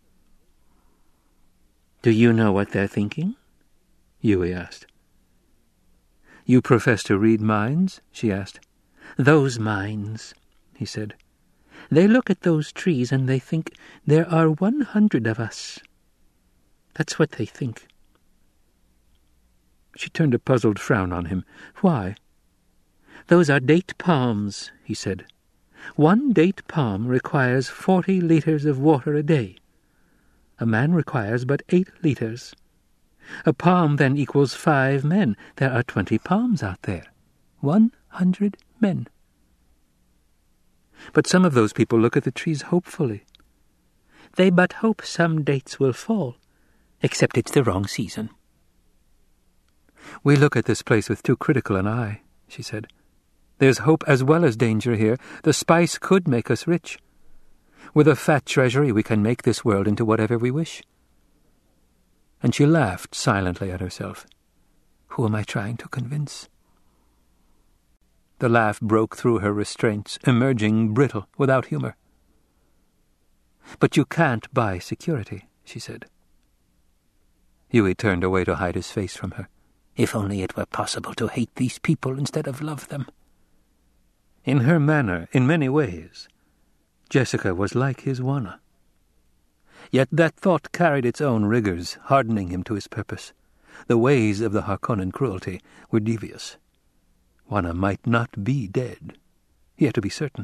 "Do you know what they're thinking?" Yue asked. "You profess to read minds?" she asked. "Those minds," he said. "They look at those trees and they think there are one hundred of us. That's what they think." She turned a puzzled frown on him. "Why?" "Those are date palms," he said. "One date palm requires forty litres of water a day. A man requires but eight litres. A palm then equals five men. There are twenty palms out there. One hundred men. But some of those people look at the trees hopefully. They but hope some dates will fall, except it's the wrong season." "We look at this place with too critical an eye," she said. "There's hope as well as danger here. The spice could make us rich. With a fat treasury we can make this world into whatever we wish." And she laughed silently at herself. Who am I trying to convince? The laugh broke through her restraints, emerging brittle, without humor. "But you can't buy security," she said. Yue turned away to hide his face from her. If only it were possible to hate these people instead of love them. In her manner, in many ways, Jessica was like his Wanna. Yet that thought carried its own rigors, hardening him to his purpose. The ways of the Harkonnen cruelty were devious. Wanna might not be dead. He had to be certain.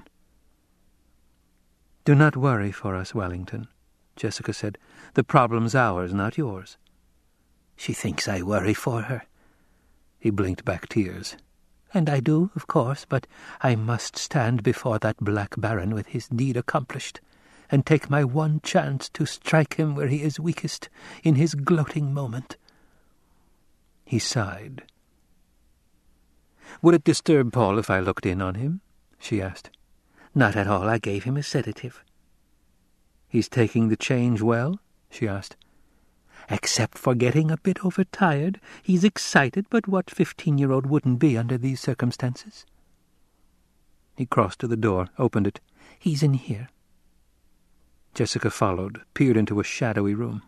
"Do not worry for us, Wellington," Jessica said. "The problem's ours, not yours." "She thinks I worry for her." He blinked back tears. "And I do, of course, but I must stand before that Black Baron with his deed accomplished, and take my one chance to strike him where he is weakest, in his gloating moment." He sighed. "Would it disturb Paul if I looked in on him?" she asked. "Not at all. I gave him a sedative." "He's taking the change well?" she asked. "Except for getting a bit overtired. He's excited, but what fifteen-year-old wouldn't be under these circumstances?" He crossed to the door, opened it. "He's in here." Jessica followed, peered into a shadowy room.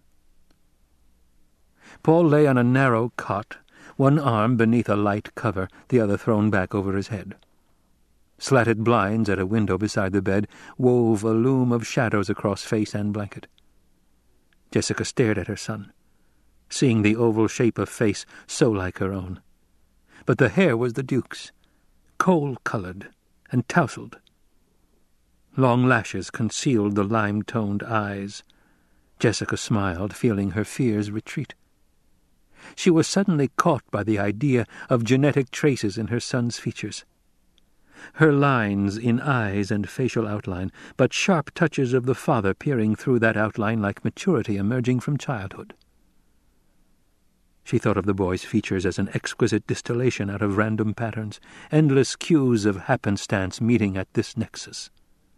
Paul lay on a narrow cot, one arm beneath a light cover, the other thrown back over his head. Slatted blinds at a window beside the bed wove a loom of shadows across face and blanket. Jessica stared at her son, seeing the oval shape of face so like her own. But the hair was the Duke's, coal-coloured and tousled. Long lashes concealed the lime-toned eyes. Jessica smiled, feeling her fears retreat. She was suddenly caught by the idea of genetic traces in her son's features. Her lines in eyes and facial outline, but sharp touches of the father peering through that outline like maturity emerging from childhood. She thought of the boy's features as an exquisite distillation out of random patterns, endless cues of happenstance meeting at this nexus.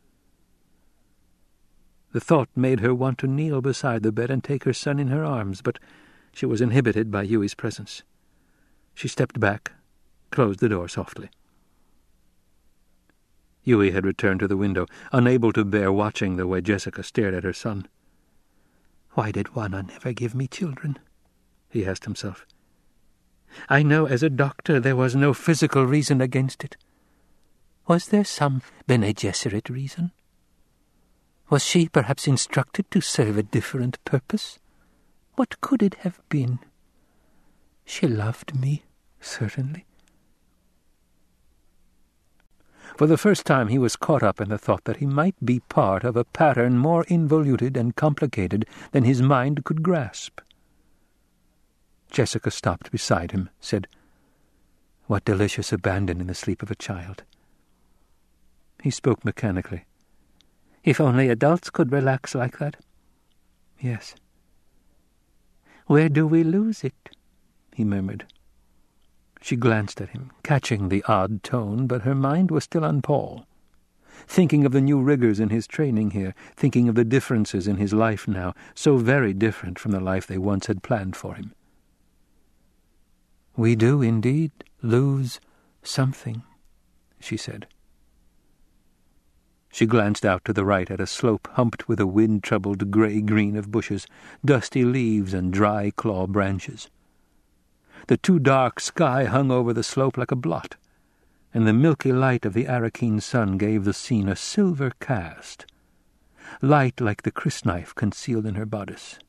The thought made her want to kneel beside the bed and take her son in her arms, but she was inhibited by Yue's presence. She stepped back, closed the door softly. Yue had returned to the window, unable to bear watching the way Jessica stared at her son. "Why did Wanna never give me children?" he asked himself. "I know as a doctor there was no physical reason against it. Was there some Bene Gesserit reason? Was she perhaps instructed to serve a different purpose? What could it have been? She loved me, certainly." For the first time he was caught up in the thought that he might be part of a pattern more involuted and complicated than his mind could grasp. Jessica stopped beside him, said, "What delicious abandon in the sleep of a child. He spoke mechanically. If only adults could relax like that. Yes. Where do we lose it? He murmured. She glanced at him, catching the odd tone, but her mind was still on Paul, thinking of the new rigours in his training here, thinking of the differences in his life now, so very different from the life they once had planned for him. We do indeed lose something, she said. She glanced out to the right at a slope humped with a wind-troubled grey-green of bushes, dusty leaves and dry claw branches. The too dark sky hung over the slope like a blot, and the milky light of the Arakeen sun gave the scene a silver cast, light like the crysknife concealed in her bodice.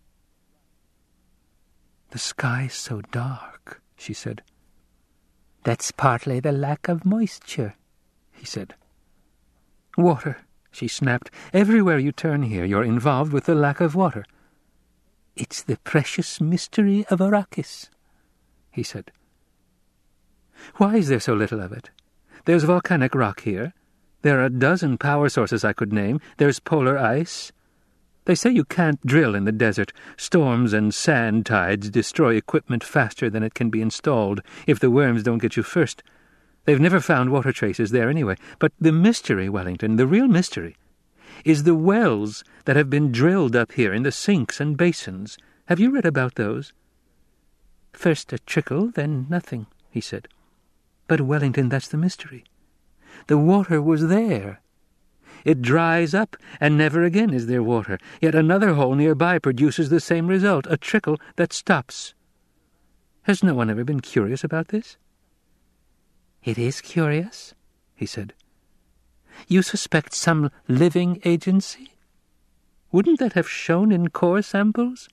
"The sky's so dark," she said. "That's partly the lack of moisture," he said. "Water," she snapped. "Everywhere you turn here, you're involved with the lack of water." "It's the precious mystery of Arrakis," he said. "Why is there so little of it? There's volcanic rock here. There are a dozen power sources I could name. There's polar ice. They say you can't drill in the desert. Storms and sand tides destroy equipment faster than it can be installed if the worms don't get you first. They've never found water traces there anyway. But the mystery, Wellington, the real mystery, is the wells that have been drilled up here in the sinks and basins. Have you read about those?" "First a trickle, then nothing," he said. "But, Wellington, that's the mystery. The water was there. It dries up, and never again is there water. Yet another hole nearby produces the same result, a trickle that stops. Has no one ever been curious about this?" "It is curious," he said. "You suspect some living agency? Wouldn't that have shown in core samples?"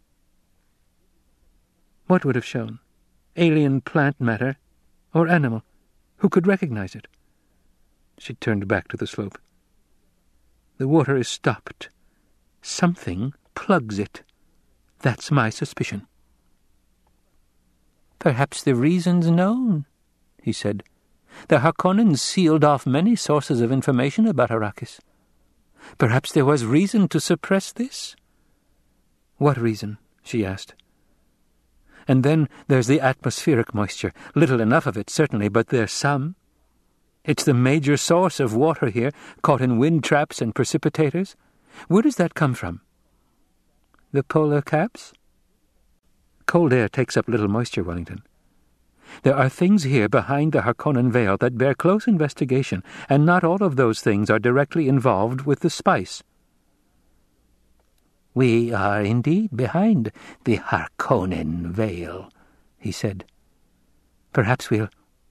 "What would have shown? Alien plant matter or animal? Who could recognize it?" She turned back to the slope. "The water is stopped. Something plugs it. That's my suspicion." "Perhaps the reason's known," he said. "The Harkonnens sealed off many sources of information about Arrakis. Perhaps there was reason to suppress this?" "What reason?" she asked. "And then there's the atmospheric moisture. Little enough of it, certainly, but there's some. It's the major source of water here, caught in wind traps and precipitators. Where does that come from?" "The polar caps?" "Cold air takes up little moisture, Wellington. There are things here behind the Harkonnen veil that bear close investigation, and not all of those things are directly involved with the spice." "We are indeed behind the Harkonnen veil," he said. "Perhaps we'll—"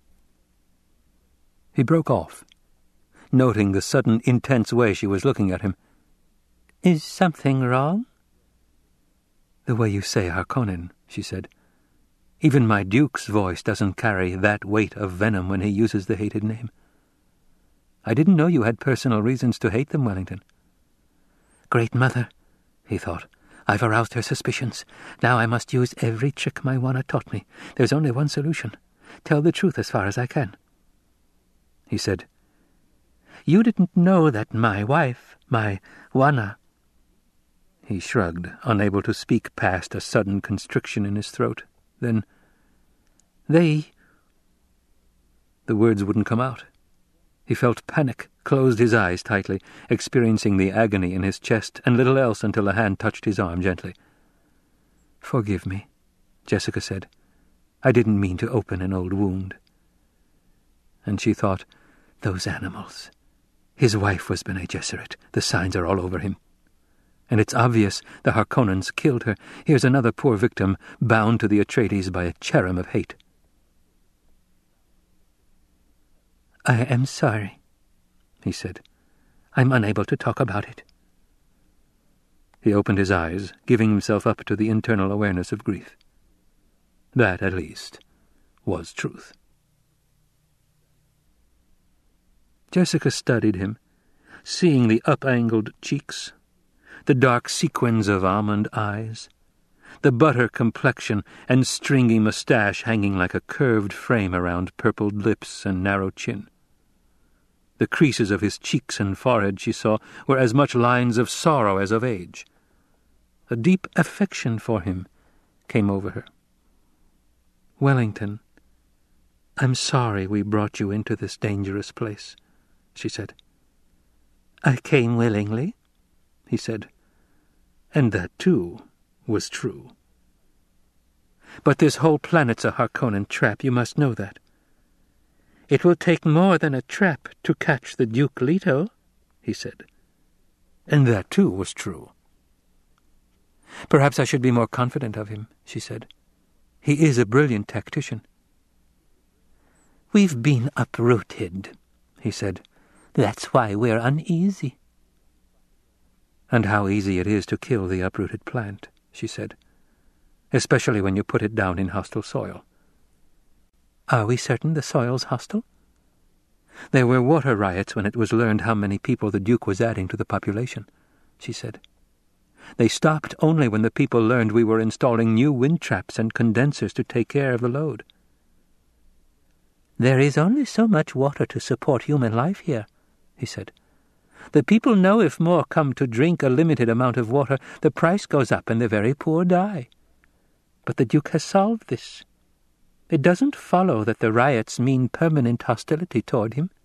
He broke off, noting the sudden intense way she was looking at him. "Is something wrong?" "The way you say Harkonnen," she said. "Even my Duke's voice doesn't carry that weight of venom when he uses the hated name. I didn't know you had personal reasons to hate them, Wellington." "Great Mother," he thought, "I've aroused her suspicions. Now I must use every trick my Wana taught me. There's only one solution. Tell the truth as far as I can." He said, "You didn't know that my wife, my Wana—" He shrugged, unable to speak past a sudden constriction in his throat. Then, "They—" The words wouldn't come out. He felt panic, closed his eyes tightly, experiencing the agony in his chest and little else until a hand touched his arm gently. "Forgive me," Jessica said. "I didn't mean to open an old wound." And she thought, those animals. His wife was Bene Gesserit. The signs are all over him. And it's obvious the Harkonnens killed her. Here's another poor victim, bound to the Atreides by a cherem of hate. "I am sorry," he said. "I'm unable to talk about it." He opened his eyes, giving himself up to the internal awareness of grief. That, at least, was truth. Jessica studied him, seeing the up-angled cheeks, the dark sequins of almond eyes, the butter complexion and stringy moustache hanging like a curved frame around purpled lips and narrow chin. The creases of his cheeks and forehead, she saw, were as much lines of sorrow as of age. A deep affection for him came over her. "Wellington, I'm sorry we brought you into this dangerous place," she said. "I came willingly," he said. And that, too, was true. "But this whole planet's a Harkonnen trap, you must know that." "It will take more than a trap to catch the Duke Leto," he said. And that, too, was true. "Perhaps I should be more confident of him," she said. "He is a brilliant tactician." "We've been uprooted," he said. "That's why we're uneasy." "And how easy it is to kill the uprooted plant," she said, "especially when you put it down in hostile soil." "Are we certain the soil's hostile?" "There were water riots when it was learned how many people the Duke was adding to the population," she said. "They stopped only when the people learned we were installing new wind traps and condensers to take care of the load." "There is only so much water to support human life here," he said. "The people know if more come to drink a limited amount of water, the price goes up and the very poor die. But the Duke has solved this. It doesn't follow that the riots mean permanent hostility toward him."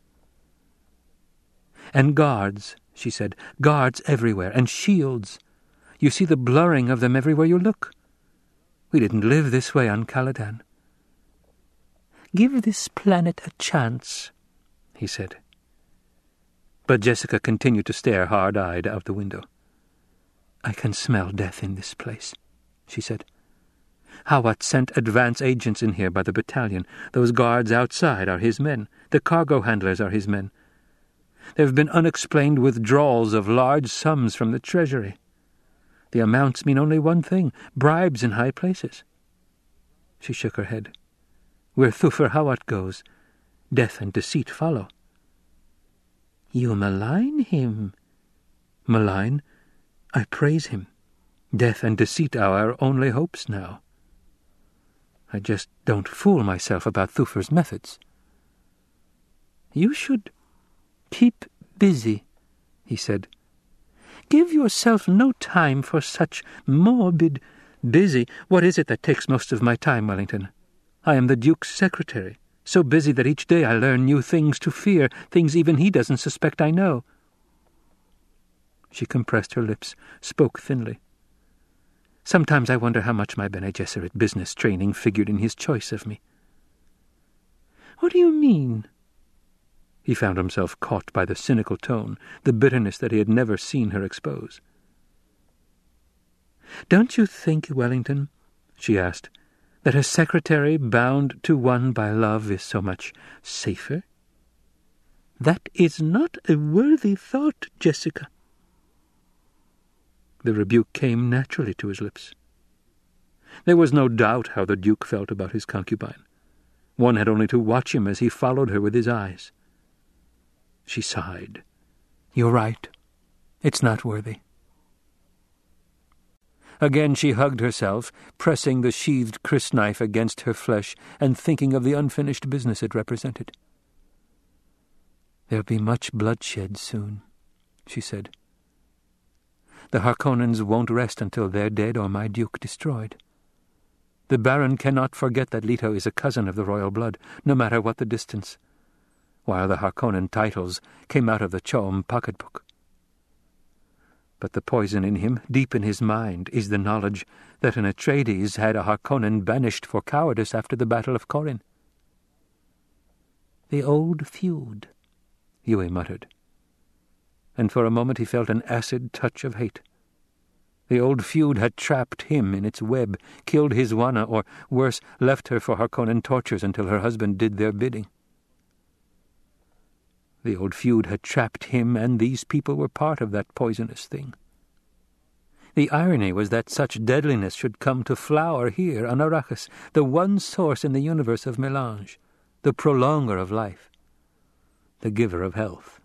"And guards," she said, "guards everywhere, and shields. You see the blurring of them everywhere you look. We didn't live this way on Caladan." "Give this planet a chance," he said. But Jessica continued to stare hard-eyed out the window. "I can smell death in this place," she said. "Hawat sent advance agents in here by the battalion. Those guards outside are his men. The cargo handlers are his men. There have been unexplained withdrawals of large sums from the treasury. The amounts mean only one thing, bribes in high places." She shook her head. "Where Thufir Hawat goes, death and deceit follow." "You malign him." "Malign? I praise him. Death and deceit are our only hopes now. I just don't fool myself about Thufir's methods." "You should keep busy," he said. "Give yourself no time for such morbid—" "Busy? What is it that takes most of my time, Wellington? I am the Duke's secretary, so busy that each day I learn new things to fear, things even he doesn't suspect I know." She compressed her lips, spoke thinly. "Sometimes I wonder how much my Bene Gesserit business training figured in his choice of me." "What do you mean?" He found himself caught by the cynical tone, the bitterness that he had never seen her expose. "Don't you think, Wellington," she asked, "that a secretary bound to one by love is so much safer?" "That is not a worthy thought, Jessica." The rebuke came naturally to his lips. There was no doubt how the Duke felt about his concubine. One had only to watch him as he followed her with his eyes. She sighed. "You're right. It's not worthy." Again she hugged herself, pressing the sheathed crysknife against her flesh and thinking of the unfinished business it represented. "There'll be much bloodshed soon," she said. "The Harkonnens won't rest until they're dead or my Duke destroyed. The Baron cannot forget that Leto is a cousin of the royal blood, no matter what the distance, while the Harkonnen titles came out of the Chom pocketbook. But the poison in him, deep in his mind, is the knowledge that an Atreides had a Harkonnen banished for cowardice after the Battle of Corin." "The old feud," Yue muttered. And for a moment he felt an acid touch of hate. The old feud had trapped him in its web, killed his Wana, or, worse, left her for Harkonnen tortures until her husband did their bidding. The old feud had trapped him, and these people were part of that poisonous thing. The irony was that such deadliness should come to flower here on Arrakis, the one source in the universe of melange, the prolonger of life, the giver of health.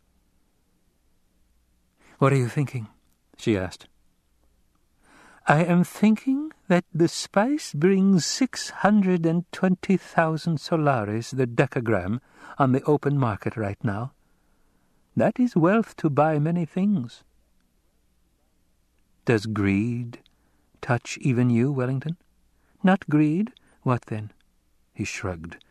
"What are you thinking?" she asked. "I am thinking that the spice brings six hundred and twenty thousand solaris the decagram on the open market right now," That is wealth to buy many things. Does greed touch even you, Wellington? Not greed? What then? He shrugged.